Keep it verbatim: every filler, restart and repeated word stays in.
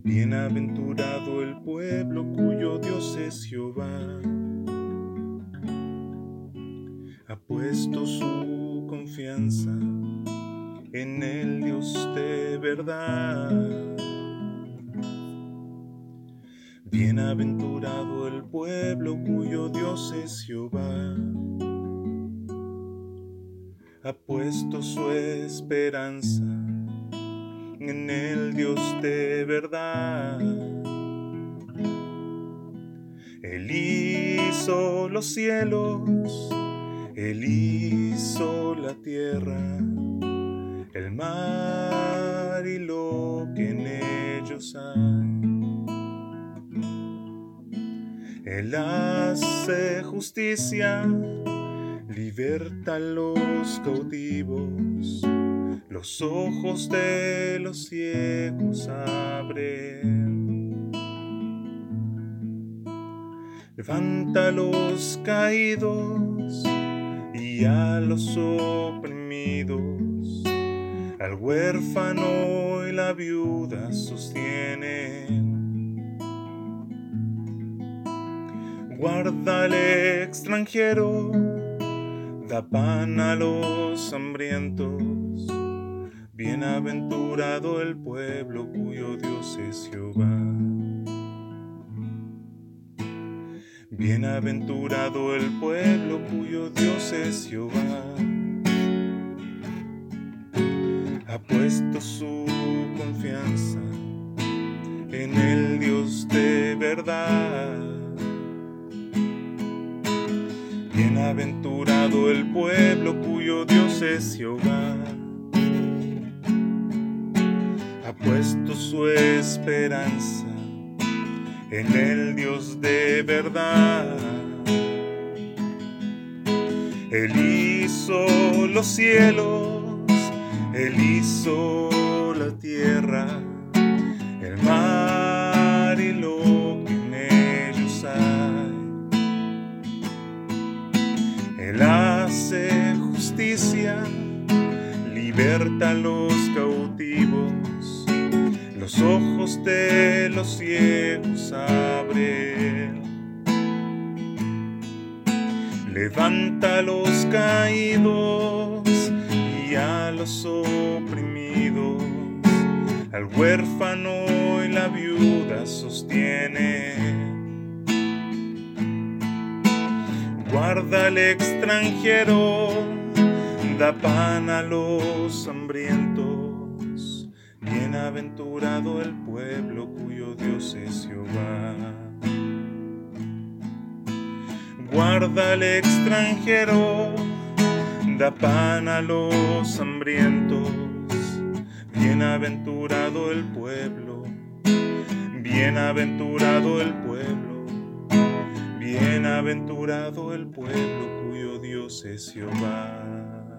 Bienaventurado el pueblo cuyo Dios es Jehová. Ha puesto su confianza en el Dios de verdad. Bienaventurado el pueblo cuyo Dios es Jehová. Ha puesto su esperanza en el Dios de verdad. Él hizo los cielos, Él hizo la tierra, el mar y lo que en ellos hay. Él hace justicia, liberta a los cautivos, los ojos de los ciegos abre. Levanta a los caídos y a los oprimidos, al huérfano y la viuda sostiene. Guarda al extranjero, da pan a los hambrientos. Bienaventurado el pueblo cuyo Dios es Jehová. Bienaventurado el pueblo cuyo Dios es Jehová. Ha puesto su confianza en el Dios de verdad. Bienaventurado el pueblo cuyo Dios es Jehová. Ha puesto su esperanza en el Dios de verdad. Él hizo los cielos, Él hizo la tierra, el mar y lo que en ellos hay. Él hace justicia, liberta a los cautivos, los ojos de los ciegos abre. Levanta a los caídos y a los oprimidos, al huérfano y la viuda sostiene. Guarda al extranjero, da pan a los hambrientos. Bienaventurado el pueblo cuyo Dios es Jehová. Guarda al extranjero, da pan a los hambrientos. Bienaventurado el pueblo, bienaventurado el pueblo, bienaventurado el pueblo cuyo Dios es Jehová.